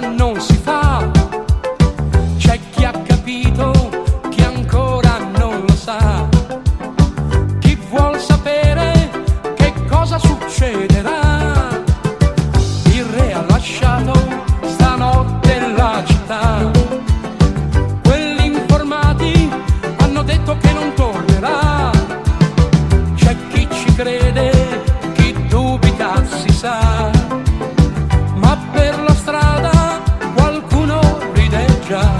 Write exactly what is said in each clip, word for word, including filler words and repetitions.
non si fa. C'è chi ha capito, chi ancora non lo sa. Chi vuol sapere che cosa succederà. Il re ha lasciato stanotte la città. Quelli informati hanno detto che non tornerà. C'è chi ci crede, chi dubita si sa. Ma per la strada qualcuno ride già.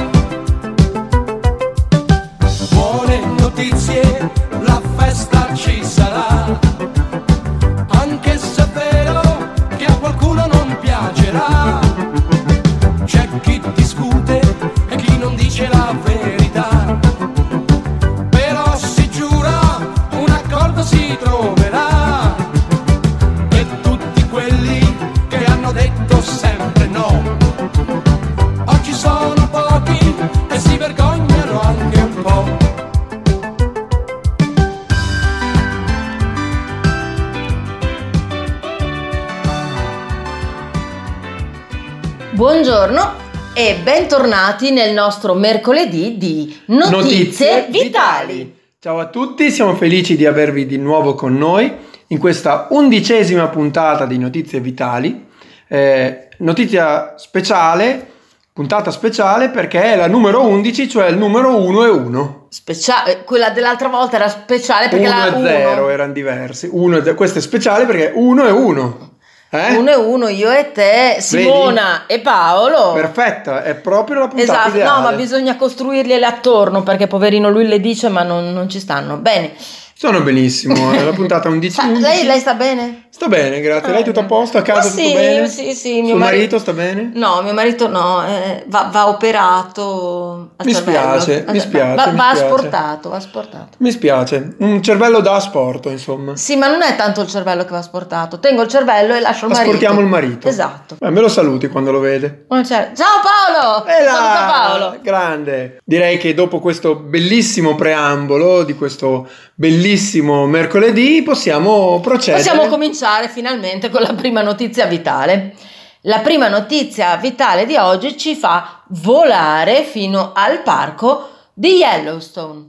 Buone notizie, la festa ci sarà. Anche se è vero che a qualcuno non piacerà. C'è chi discute e chi non dice la verità. Però si giura, un accordo si troverà. E tutti quelli che hanno detto sempre no, oggi sono pochi e si vergognano anche un po'. Buongiorno e bentornati nel nostro mercoledì di Notizie, Notizie Vitali. Vitali. Ciao a tutti, siamo felici di avervi di nuovo con noi in questa undicesima puntata di Notizie Vitali. Eh, notizia speciale, puntata speciale perché è la numero undici, cioè il numero uno e uno. Speciale, quella dell'altra volta era speciale perché uno la e zero erano diversi. uno e zero, questo è speciale perché uno e uno. Eh? Uno e uno, io e te, Simona Vedi? E Paolo. Perfetta, è proprio la puntata esatto, ideale. No, ma bisogna costruirgliele attorno perché poverino lui le dice ma non, non ci stanno. Bene. Sono benissimo, è la puntata undici. Sa, lei, lei sta bene? Sta bene, grazie. Lei tutto a posto? A casa oh, sì, tutto bene? Sì, sì. Mio Suo marito... marito sta bene? No, mio marito no, eh, va, va operato al mi cervello. Spiace, mi spiace, va, mi va spiace. asportato, va asportato. Mi spiace, un cervello da asporto, insomma. Sì, ma non è tanto il cervello che va asportato. Tengo il cervello e lascio il marito. Asportiamo il marito. Esatto. Eh, me lo saluti quando lo vede. Ciao Paolo! E là, saluta Paolo. Grande. Direi che dopo questo bellissimo preambolo di questo bellissimo mercoledì possiamo procedere. Possiamo cominciare finalmente con la prima notizia vitale. La prima notizia vitale di oggi ci fa volare fino al parco di Yellowstone.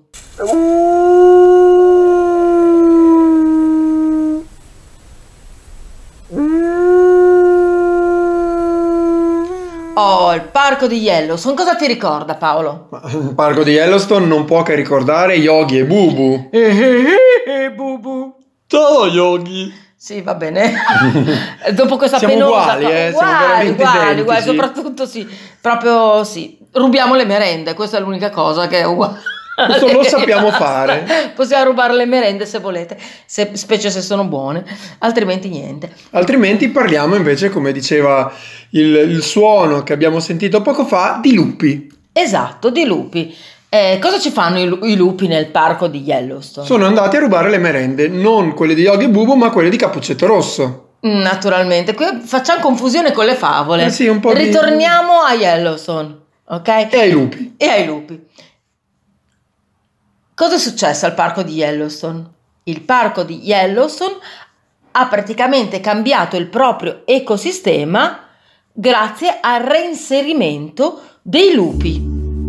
Oh, il parco di Yellowstone, cosa ti ricorda, Paolo? Ma il parco di Yellowstone non può che ricordare Yogi e Bubu. Bubu. Ciao Yogi. Sì, va bene. Dopo questa siamo penosa uguali, eh? uguali, siamo veramente uguali, identici. uguali, soprattutto sì, proprio sì. Rubiamo le merende, questa è l'unica cosa che è uguale. Questo lo sappiamo fare. Possiamo rubare le merende se volete, se, specie se sono buone, altrimenti niente. Altrimenti parliamo invece, come diceva il, il suono che abbiamo sentito poco fa, di lupi. Esatto, di lupi. Eh, cosa ci fanno i, i lupi nel parco di Yellowstone? Sono andati a rubare le merende, non quelle di Yogi e Bubu, ma quelle di Cappuccetto Rosso. Naturalmente, qui facciamo confusione con le favole. Eh sì, un po' Ritorniamo di... a Yellowstone, ok? E ai lupi. E ai lupi. Cosa è successo al parco di Yellowstone? Il parco di Yellowstone ha praticamente cambiato il proprio ecosistema grazie al reinserimento dei lupi.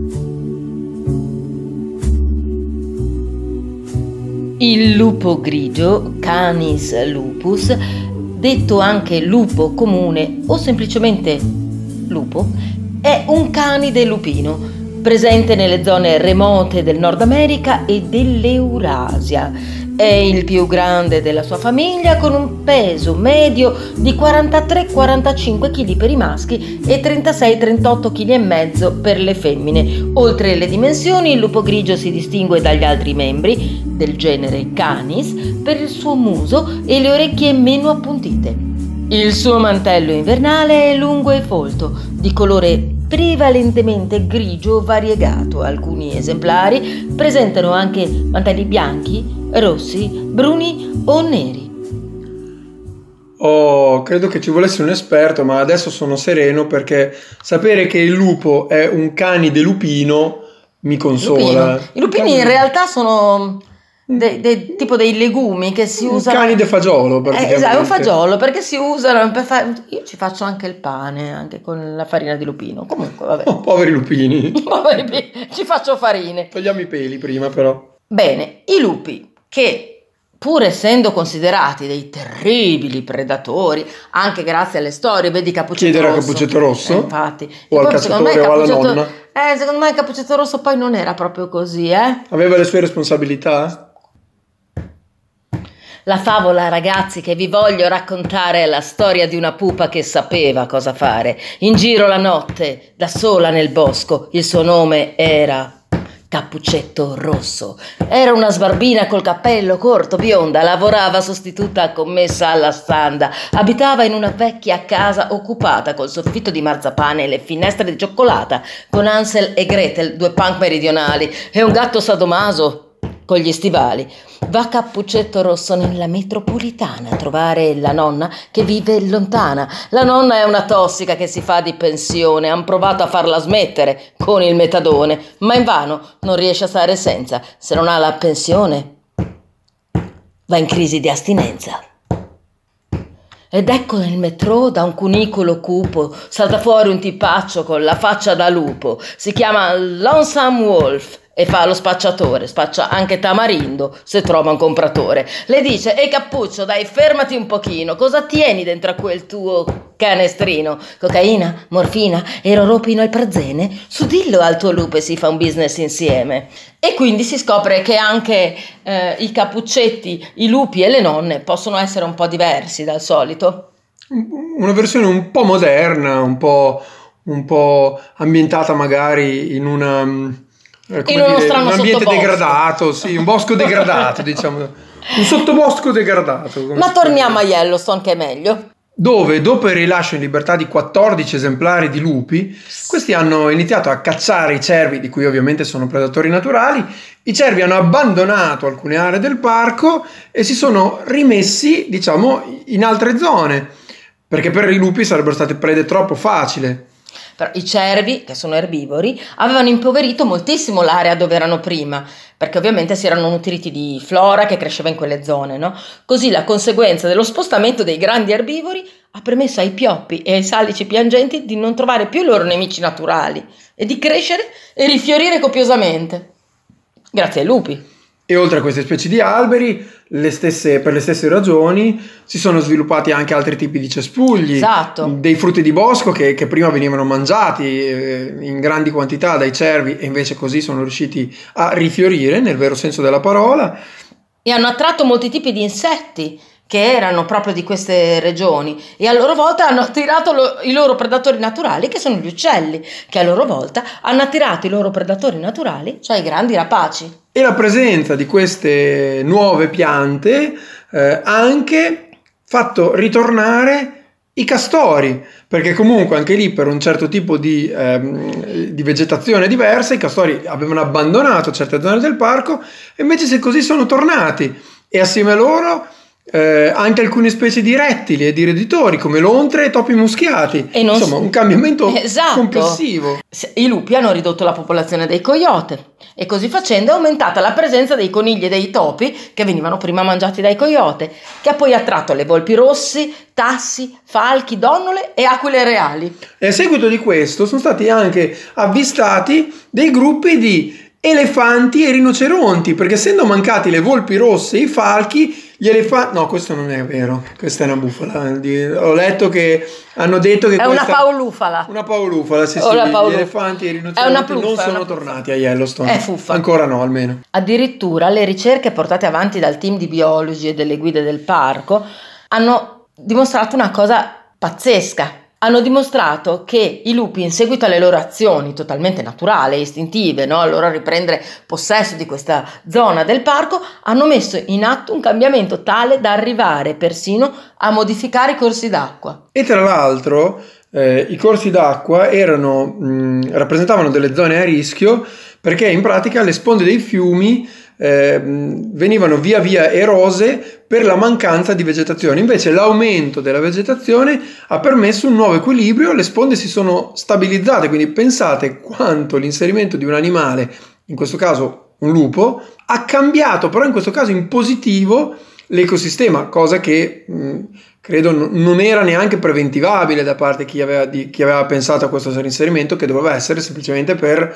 Il lupo grigio, Canis lupus, detto anche lupo comune o semplicemente lupo, è un canide lupino presente nelle zone remote del Nord America e dell'Eurasia. È il più grande della sua famiglia con un peso medio di quarantatré quarantacinque chili per i maschi e trentasei trentotto chili e mezzo per le femmine. Oltre le dimensioni, il lupo grigio si distingue dagli altri membri del genere Canis per il suo muso e le orecchie meno appuntite. Il suo mantello invernale è lungo e folto, di colore prevalentemente grigio variegato. Alcuni esemplari presentano anche mantelli bianchi, rossi, bruni o neri. Oh, credo che ci volesse un esperto, ma adesso sono sereno perché sapere che il lupo è un canide lupino mi consola. Lupino. I lupini in realtà sono... dei, dei, tipo dei legumi che si un usano. Cani de fagiolo, Eh, praticamente. esatto, è un fagiolo perché si usano per fare. Io ci faccio anche il pane, anche con la farina di lupino. Comunque, vabbè. Oh, poveri lupini. Poveri pi- ci faccio farine. Togliamo i peli prima, però. Bene, i lupi che pur essendo considerati dei terribili predatori, anche grazie alle storie, vedi Cappuccetto Chiedere a Rosso. Cappuccetto Rosso? Eh, infatti. O E al poi, secondo me, cacciatore o alla Cappuccetto- nonna? Eh, secondo me Cappuccetto Rosso poi non era proprio così, eh? Aveva le sue responsabilità? La favola, ragazzi, che vi voglio raccontare è la storia di una pupa che sapeva cosa fare. In giro la notte, da sola nel bosco, il suo nome era Cappuccetto Rosso. Era una sbarbina col cappello corto, bionda, lavorava sostituta a commessa alla standa, abitava in una vecchia casa occupata col soffitto di marzapane e le finestre di cioccolata, con Hansel e Gretel, due punk meridionali, e un gatto sadomaso con gli stivali. Va Cappuccetto Rosso nella metropolitana a trovare la nonna che vive lontana. La nonna è una tossica che si fa di pensione. Han provato a farla smettere con il metadone, ma invano, non riesce a stare senza. Se non ha la pensione, va in crisi di astinenza. Ed ecco nel metro, da un cunicolo cupo, salta fuori un tipaccio con la faccia da lupo. Si chiama Lonesome Wolf e fa lo spacciatore, spaccia anche tamarindo se trova un compratore. Le dice: ehi Cappuccio, dai, fermati un pochino, cosa tieni dentro a quel tuo canestrino? Cocaina, morfina, eroropino e prazene? Su dillo al tuo lupo e si fa un business insieme. E quindi si scopre che anche eh, i cappuccetti, i lupi e le nonne possono essere un po' diversi dal solito. Una versione un po' moderna, un po', un po' ambientata magari in una... eh, come In uno dire, strano un ambiente sottobosco. degradato, sì, un bosco degradato, diciamo. Un sottobosco degradato. come Ma si può torniamo a dire. Yellowstone, che è meglio. Dove, dopo il rilascio in libertà di quattordici esemplari di lupi, questi hanno iniziato a cacciare i cervi, di cui ovviamente sono predatori naturali. I cervi hanno abbandonato alcune aree del parco e si sono rimessi, diciamo, in altre zone, perché per i lupi sarebbero state prede troppo facili. Però i cervi, che sono erbivori, avevano impoverito moltissimo l'area dove erano prima, perché ovviamente si erano nutriti di flora che cresceva in quelle zone, no? Così la conseguenza dello spostamento dei grandi erbivori ha permesso ai pioppi e ai salici piangenti di non trovare più i loro nemici naturali e di crescere e rifiorire copiosamente. Grazie ai lupi. E oltre a queste specie di alberi, le stesse, per le stesse ragioni, si sono sviluppati anche altri tipi di cespugli, Esatto. dei frutti di bosco che, che prima venivano mangiati eh, in grandi quantità dai cervi e invece così sono riusciti a rifiorire nel vero senso della parola. E hanno attratto molti tipi di insetti che erano proprio di queste regioni e a loro volta hanno attirato lo, i loro predatori naturali, che sono gli uccelli, che a loro volta hanno attirato i loro predatori naturali, cioè i grandi rapaci. E la presenza di queste nuove piante eh, ha anche fatto ritornare i castori, perché comunque anche lì per un certo tipo di, ehm, di vegetazione diversa i castori avevano abbandonato certe zone del parco e invece se così sono tornati e assieme a loro eh, anche alcune specie di rettili e di roditori come lontre e topi muschiati. E non Insomma, s- un cambiamento Esatto. complessivo. Se- I lupi hanno ridotto la popolazione dei coyote e così facendo è aumentata la presenza dei conigli e dei topi che venivano prima mangiati dai coyote, che ha poi attratto le volpi rossi, tassi, falchi, donnole e aquile reali. E a seguito di questo sono stati anche avvistati dei gruppi di elefanti e rinoceronti, perché essendo mancati le volpi rosse e i falchi, gli elefanti... No, questo non è vero, questa è una bufala. Di- Ho letto che hanno detto che È una questa... paolufala. Una paolufala, sì, O sì, una gli paolu- elefanti e i È rinoceronti una pluffa, non è una sono pluffa. tornati a Yellowstone. È fuffa. Ancora no, almeno. Addirittura le ricerche portate avanti dal team di biologi e delle guide del parco hanno dimostrato una cosa pazzesca. Hanno dimostrato che i lupi, in seguito alle loro azioni totalmente naturali e istintive, no? A loro riprendere possesso di questa zona del parco, hanno messo in atto un cambiamento tale da arrivare persino a modificare i corsi d'acqua. E tra l'altro eh, i corsi d'acqua erano, mh, rappresentavano delle zone a rischio perché in pratica le sponde dei fiumi eh, mh, venivano via via erose per la mancanza di vegetazione. Invece l'aumento della vegetazione ha permesso un nuovo equilibrio, le sponde si sono stabilizzate, quindi pensate quanto l'inserimento di un animale, in questo caso un lupo, ha cambiato però in questo caso in positivo l'ecosistema, cosa che mh, credo n- non era neanche preventivabile da parte di chi aveva, di chi aveva pensato a questo reinserimento, che doveva essere semplicemente per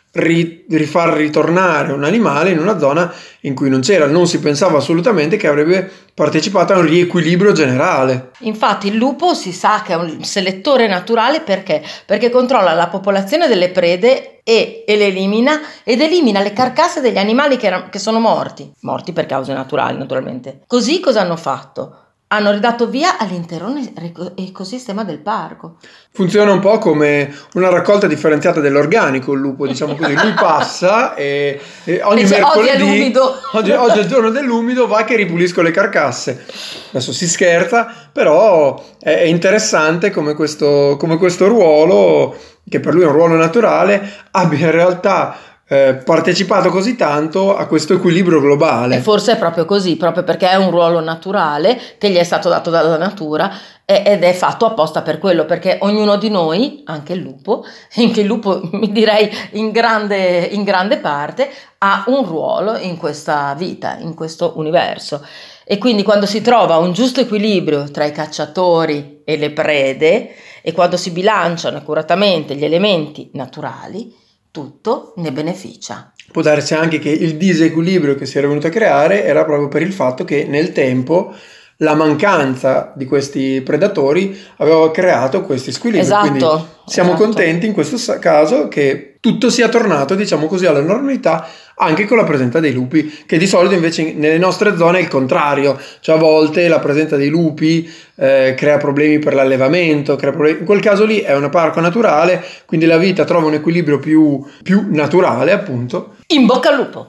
ri- rifar ritornare un animale in una zona in cui non c'era. Non si pensava assolutamente che avrebbe partecipato a un riequilibrio generale. Infatti il lupo si sa che è un selettore naturale perché? Perché controlla la popolazione delle prede e, e le elimina ed elimina le carcasse degli animali che, erano, che sono morti, morti per cause naturali naturalmente. Così cosa hanno fatto? Hanno ridato via all'intero ecosistema del parco. Funziona un po' come una raccolta differenziata dell'organico il lupo, diciamo così. Lui passa e, e ogni Invece mercoledì, oggi è l'umido. Oggi, oggi è il giorno dell'umido, va che ripulisco le carcasse. Adesso si scherza, però è interessante come questo, come questo ruolo, che per lui è un ruolo naturale, abbia in realtà Eh, partecipato così tanto a questo equilibrio globale. E forse è proprio così, proprio perché è un ruolo naturale che gli è stato dato dalla natura e, ed è fatto apposta per quello, perché ognuno di noi, anche il lupo, anche il lupo mi direi in grande, in grande parte, ha un ruolo in questa vita, in questo universo. E quindi quando si trova un giusto equilibrio tra i cacciatori e le prede e quando si bilanciano accuratamente gli elementi naturali, tutto ne beneficia. Può darsi anche che il disequilibrio che si era venuto a creare era proprio per il fatto che nel tempo la mancanza di questi predatori aveva creato questi squilibri. Esatto, Quindi siamo esatto. contenti in questo caso che tutto sia tornato, diciamo così, alla normalità anche con la presenza dei lupi, che di solito invece nelle nostre zone è il contrario, cioè a volte la presenza dei lupi eh, crea problemi per l'allevamento, crea problemi. In quel caso lì è un parco naturale, quindi la vita trova un equilibrio più, più naturale, appunto. In bocca al lupo!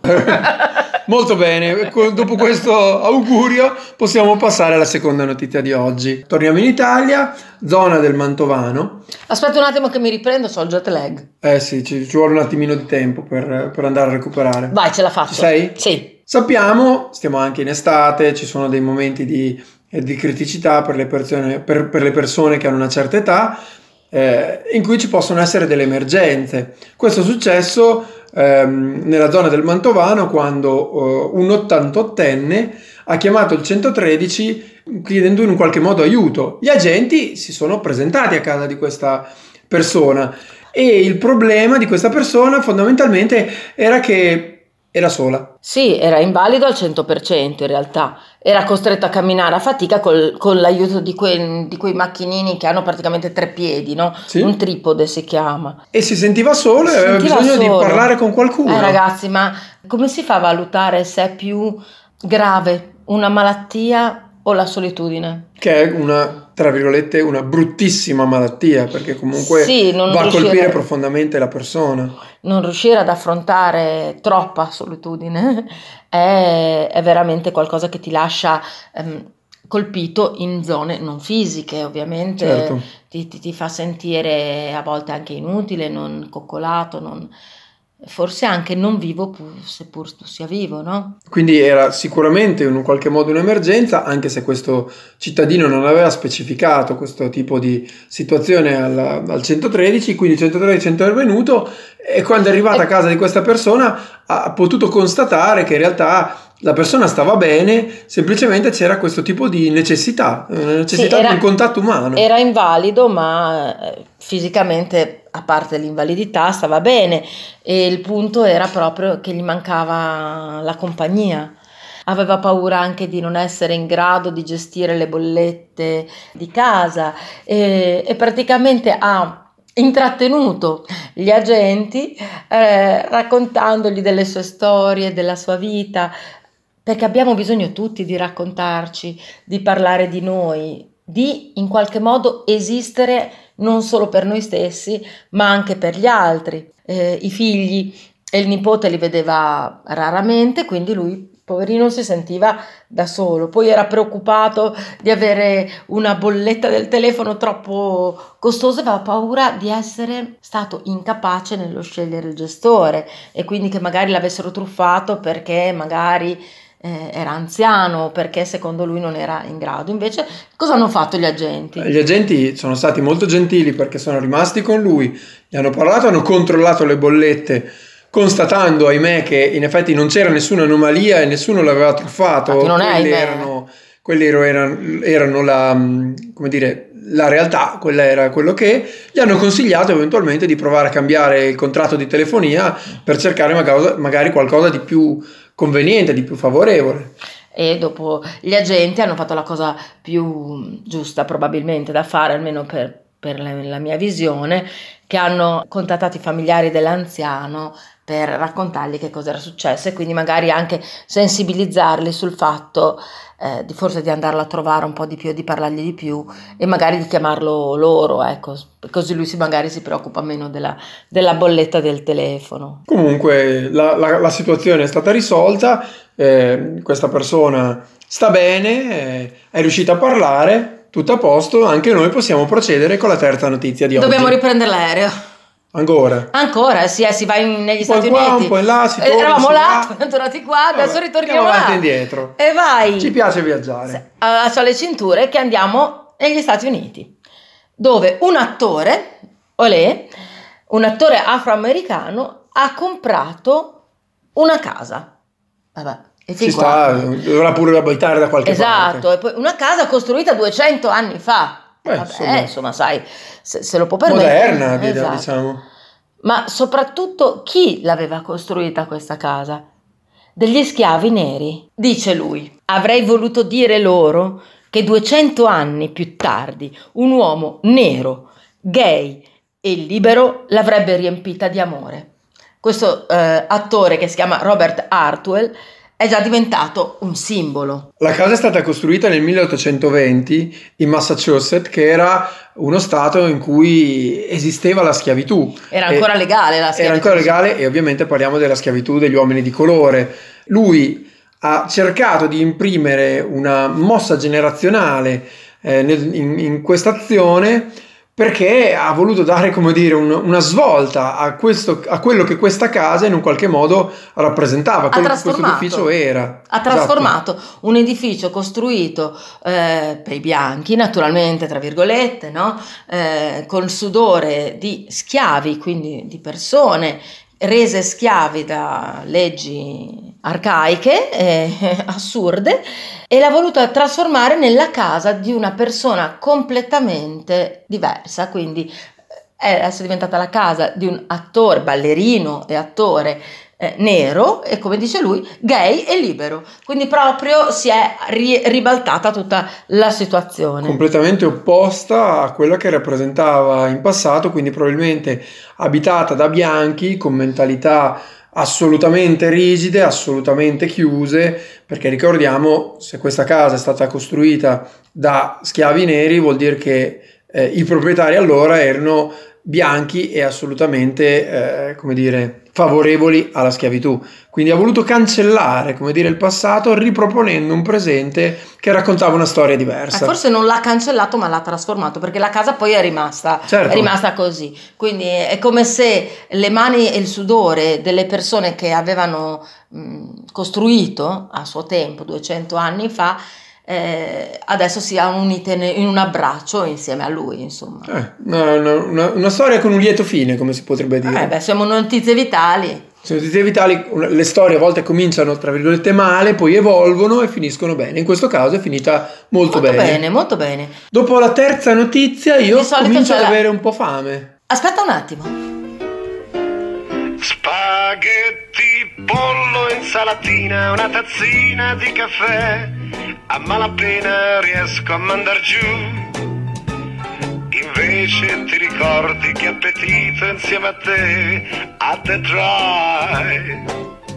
Molto bene, dopo questo augurio possiamo passare alla seconda notizia di oggi. Torniamo in Italia, zona del Mantovano. Aspetta un attimo che mi riprendo, so il jet lag. Eh sì, ci, ci vuole un attimino di tempo per, per andare a recuperare. Vai, ce la faccio. Ci sei? Sì. Sappiamo, stiamo anche in estate, ci sono dei momenti di, di criticità per le persone, per, per le persone che hanno una certa età, eh, in cui ci possono essere delle emergenze. Questo è successo ehm, nella zona del Mantovano quando eh, un ottantottenne ha chiamato il centotredici chiedendo in un qualche modo aiuto. Gli agenti si sono presentati a casa di questa persona e il problema di questa persona fondamentalmente era che era sola. Sì, era invalido al cento per cento in realtà, era costretto a camminare a fatica col, con l'aiuto di, que, di quei macchinini che hanno praticamente tre piedi, no? Sì. Un tripode si chiama. E si sentiva solo e aveva Sentiva bisogno solo. di parlare con qualcuno. Eh ragazzi, ma come si fa a valutare se è più grave una malattia o la solitudine? Che è una, tra virgolette, una bruttissima malattia, perché comunque Sì, non va a riuscire- colpire profondamente la persona. Non riuscire ad affrontare troppa solitudine è, è veramente qualcosa che ti lascia ehm, colpito in zone non fisiche, ovviamente. Certo. Ti, ti, ti fa sentire a volte anche inutile, non coccolato, non, forse anche non vivo pur, seppur tu sia vivo, no? Quindi era sicuramente in un qualche modo un'emergenza, anche se questo cittadino non aveva specificato questo tipo di situazione al, al centotredici, quindi il centotredici è intervenuto e quando è arrivata a casa di questa persona ha potuto constatare che in realtà la persona stava bene, semplicemente c'era questo tipo di necessità, una necessità Sì, era- di un contatto umano. Era invalido, ma eh, fisicamente, a parte l'invalidità, stava bene e il punto era proprio che gli mancava la compagnia. Aveva paura anche di non essere in grado di gestire le bollette di casa e, e praticamente ha intrattenuto gli agenti eh, raccontandogli delle sue storie, della sua vita, perché abbiamo bisogno tutti di raccontarci, di parlare di noi, di in qualche modo esistere non solo per noi stessi, ma anche per gli altri. Eh, i figli e il nipote li vedeva raramente, quindi lui, poverino, si sentiva da solo. Poi era preoccupato di avere una bolletta del telefono troppo costosa, aveva paura di essere stato incapace nello scegliere il gestore e quindi che magari l'avessero truffato perché magari eh, era anziano, perché secondo lui non era in grado. Invece cosa hanno fatto gli agenti? Gli agenti sono stati molto gentili perché sono rimasti con lui, gli hanno parlato, hanno controllato le bollette constatando, ahimè, che in effetti non c'era nessuna anomalia e nessuno l'aveva truffato. Infatti non è, quelli ahimè. erano, quelli erano, erano la, come dire, la realtà, quella era quello che gli hanno consigliato eventualmente di provare a cambiare il contratto di telefonia per cercare magari, magari qualcosa di più conveniente, di più favorevole. E dopo gli agenti hanno fatto la cosa più giusta probabilmente da fare, almeno per, per la, la mia visione, che hanno contattato i familiari dell'anziano per raccontargli che cosa era successo e quindi magari anche sensibilizzarli sul fatto eh, di forse di andarla a trovare un po' di più, di parlargli di più e magari di chiamarlo loro, ecco, così lui si, magari si preoccupa meno della, della bolletta del telefono. Comunque la, la, la situazione è stata risolta, eh, questa persona sta bene, eh, è riuscita a parlare, tutto a posto, anche noi possiamo procedere con la terza notizia di oggi. Dobbiamo riprendere l'aereo. Ancora? Ancora, sì, eh, si va in, negli Un po' Stati qua, Uniti. un po' in là, si Eh, torna, Eravamo si là, va. siamo tornati qua, Vabbè, adesso ritorniamo andiamo avanti là. e indietro. E vai. Ci piace viaggiare. A alle cinture che andiamo negli Stati Uniti, dove un attore, olè, un attore afroamericano ha comprato una casa. Vabbè, e fin Ci qua. sta, dovrà pure abitare da qualche Esatto, parte. e poi una casa costruita duecento anni fa. Beh, Vabbè, insomma. insomma, sai, se, se lo può permettere. Moderna, di- Esatto. diciamo. Ma soprattutto chi l'aveva costruita questa casa? Degli schiavi neri. Dice lui, avrei voluto dire loro che duecento anni più tardi un uomo nero, gay e libero l'avrebbe riempita di amore. Questo eh, attore che si chiama Robert Hartwell è già diventato un simbolo. La casa è stata costruita nel milleottocentoventi in Massachusetts, che era uno stato in cui esisteva la schiavitù. Era ancora E legale la schiavitù. Era ancora legale e ovviamente parliamo della schiavitù degli uomini di colore. Lui ha cercato di imprimere una mossa generazionale eh, nel- in, in questa azione perché ha voluto dare, come dire, un- una svolta a, questo, a quello che questa casa in un qualche modo rappresentava, quello che questo trasformato. edificio era. Ha Esatto. trasformato un edificio costruito eh, per i bianchi, naturalmente, tra virgolette, no? Eh, col sudore di schiavi, quindi di persone rese schiavi da leggi arcaiche, eh, assurde, e l'ha voluta trasformare nella casa di una persona completamente diversa, quindi è adesso diventata la casa di un attore, ballerino e attore eh, nero e, come dice lui, gay e libero, quindi proprio si è ri- ribaltata tutta la situazione. Completamente opposta a quella che rappresentava in passato, quindi probabilmente abitata da bianchi con mentalità assolutamente rigide, assolutamente chiuse, perché ricordiamo, se questa casa è stata costruita da schiavi neri vuol dire che eh, i proprietari allora erano bianchi e assolutamente, eh, come dire, favorevoli alla schiavitù. Quindi ha voluto cancellare, come dire, il passato, riproponendo un presente che raccontava una storia Eh, diversa. forse non l'ha cancellato ma l'ha trasformato, perché la casa poi è rimasta, Certo. è rimasta così, quindi è come se le mani e il sudore delle persone che avevano mh, costruito a suo tempo, duecento anni fa, eh, adesso siano unite ne- in un abbraccio insieme a lui, insomma. Eh, una, una- una storia con un lieto fine, come si potrebbe dire. Eh, beh, siamo notizie vitali. Sono notizie vitali, una- le storie a volte cominciano tra virgolette male, poi evolvono e finiscono bene. In questo caso è finita molto, Molto bene. bene, molto bene. Dopo la terza notizia io Di solito comincio c'è ad la- avere un po' fame. Aspetta un attimo. Spaghetti, pollo, insalatina, una tazzina di caffè. A malapena riesco a mandar giù. Invece ti ricordi che appetito insieme a te a The Drive.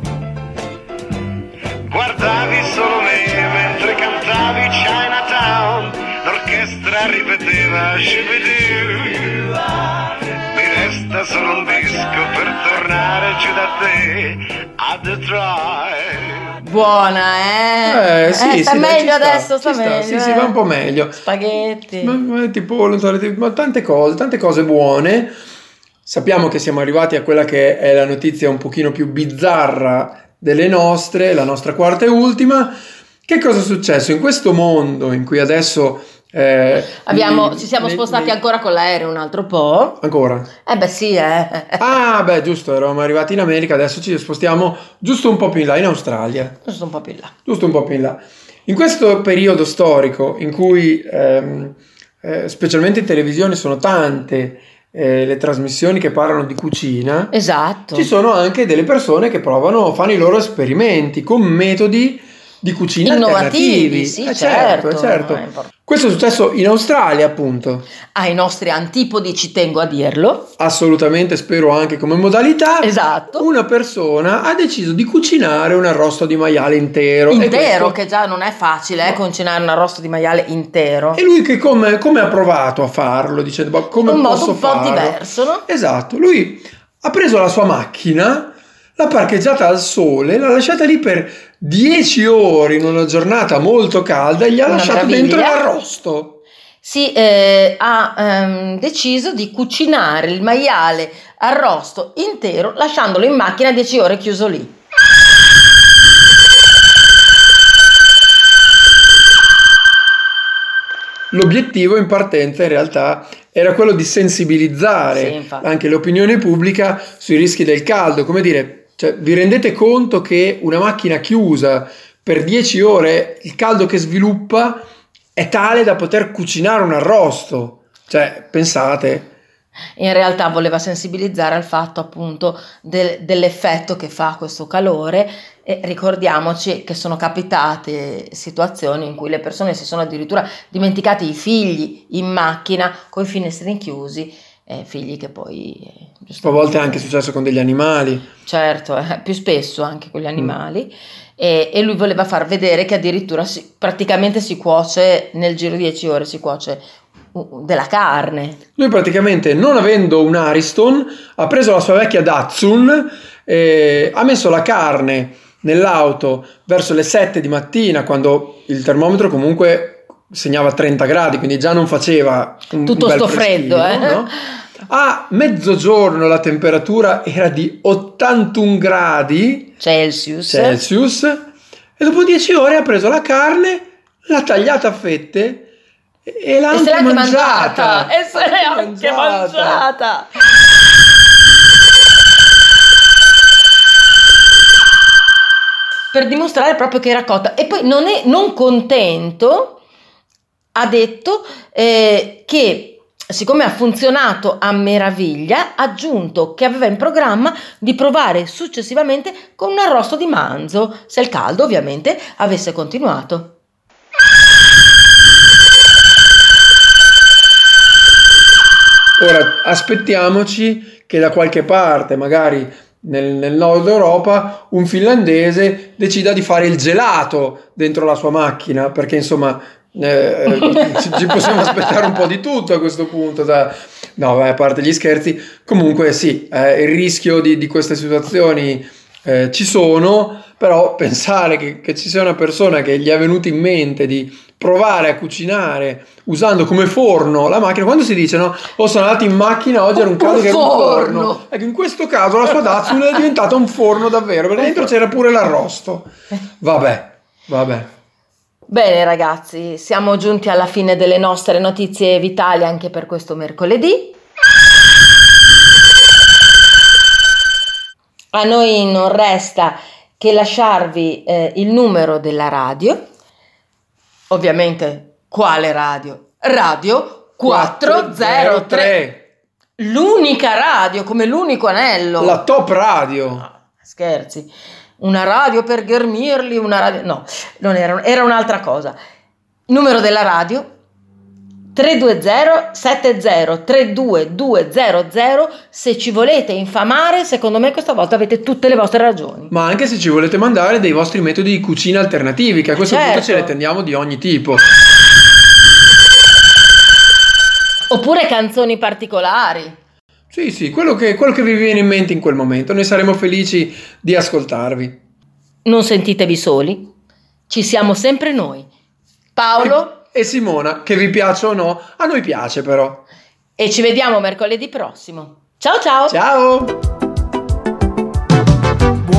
Guardavi solo me mentre cantavi Chinatown. L'orchestra ripeteva Shoo-be-doo. Mi resta solo un disco per tornare giù da te a The Drive. Buona, eh? Eh, sì, Eh, sta sì, dai, meglio ci sta, adesso, ci sta, sta, meglio. sì, sì, eh. va un po' meglio. Spaghetti. Ma, ma tipo, non so, ma tante cose, tante cose buone. Sappiamo che siamo arrivati a quella che è la notizia un pochino più bizzarra delle nostre, la nostra quarta e ultima. Che cosa è successo? In questo mondo in cui adesso Eh, Abbiamo, nei- ci siamo nei- spostati nei- ancora con l'aereo un altro po'. Ancora? Eh beh sì, eh. Ah, beh, giusto, eravamo arrivati in America, adesso ci spostiamo giusto un po' più in là, in Australia. Giusto un po' più in là. Giusto un po' più in là. In questo periodo storico in cui, ehm, eh, specialmente in televisione, sono tante eh, le trasmissioni che parlano di cucina, Esatto. ci sono anche delle persone che provano, fanno i loro esperimenti con metodi di cucina Innovativi, alternativi. sì, Eh, certo, certo, eh, certo. è importante. Questo è successo in Australia, appunto. Ai nostri antipodi, ci tengo a dirlo. Assolutamente, spero anche come modalità. Esatto. Una persona ha deciso di cucinare un arrosto di maiale intero. E Intero, questo- che già non è facile, eh, cucinare un arrosto di maiale intero. E lui che come, come ha provato a farlo? Dicendo, ma come Un modo posso un po' farlo? diverso, no? Esatto, lui ha preso la sua macchina, l'ha parcheggiata al sole, l'ha lasciata lì per dieci ore in una giornata molto calda e gli ha Una lasciato meraviglia. dentro l'arrosto. Si eh, ha ehm, deciso di cucinare il maiale arrosto intero lasciandolo in macchina dieci ore chiuso lì. L'obiettivo in partenza in realtà era quello di sensibilizzare Sì, infatti. anche l'opinione pubblica sui rischi del caldo. Come dire, cioè, vi rendete conto che una macchina chiusa per dieci ore, il caldo che sviluppa è tale da poter cucinare un arrosto? Cioè, pensate. In realtà voleva sensibilizzare al fatto appunto del- dell'effetto che fa questo calore, e ricordiamoci che sono capitate situazioni in cui le persone si sono addirittura dimenticati i figli in macchina con i finestrini chiusi, eh, figli che poi eh, A giustamente- volte è anche successo con degli animali. certo, eh, più spesso anche con gli animali, e, e lui voleva far vedere che addirittura si- praticamente si cuoce nel giro di dieci ore, si cuoce uh, della carne. Lui praticamente, non avendo un Ariston, ha preso la sua vecchia Datsun, eh, ha messo la carne nell'auto verso le sette di mattina, quando il termometro comunque segnava trenta gradi, quindi già non faceva un, Tutto un bel sto freschino, freddo, eh? no? A mezzogiorno la temperatura era di ottantuno gradi Celsius. Celsius e dopo dieci ore ha preso la carne, l'ha tagliata a fette e l'ha E se anche l'è anche mangiata. mangiata, e se l'è anche mangiata. Per dimostrare proprio che era cotta. E poi non è non contento, ha detto eh, che siccome ha funzionato a meraviglia, ha aggiunto che aveva in programma di provare successivamente con un arrosto di manzo, se il caldo ovviamente avesse continuato. Ora aspettiamoci che da qualche parte, magari nel, nel nord Europa, un finlandese decida di fare il gelato dentro la sua macchina, perché insomma eh, ci, ci possiamo aspettare un po' di tutto a questo punto. Da, no, beh, a parte gli scherzi, comunque sì, eh, il rischio di, di queste situazioni eh, ci sono, però pensare che, che ci sia una persona che gli è venuto in mente di provare a cucinare usando come forno la macchina, quando si dice no, oh, sono andati in macchina oggi, era un caldo Un che era un forno. forno, ecco, in questo caso la sua Datsun è diventata un forno davvero, perché dentro c'era pure l'arrosto. Vabbè, vabbè. Bene ragazzi, siamo giunti alla fine delle nostre notizie vitali anche per questo mercoledì. A noi non resta che lasciarvi eh, il numero della radio. Ovviamente, quale radio? Radio quattrocentotre. L'unica radio, come l'unico anello. La top radio. No, scherzi. Una radio per ghermirli, una radio... No, non era, era un'altra cosa. Numero della radio tre due zero sette zero tre due due zero zero. Se ci volete infamare, secondo me questa volta avete tutte le vostre ragioni. Ma anche se ci volete mandare dei vostri metodi di cucina alternativi, che a questo Certo. punto ce ne tendiamo di ogni tipo. Oppure canzoni particolari. Sì, sì, quello che, quello che vi viene in mente in quel momento. Noi saremo felici di ascoltarvi. Non sentitevi soli, ci siamo sempre noi. Paolo, E Simona, che vi piace o no, a noi piace però. e ci vediamo mercoledì prossimo. Ciao ciao! Ciao!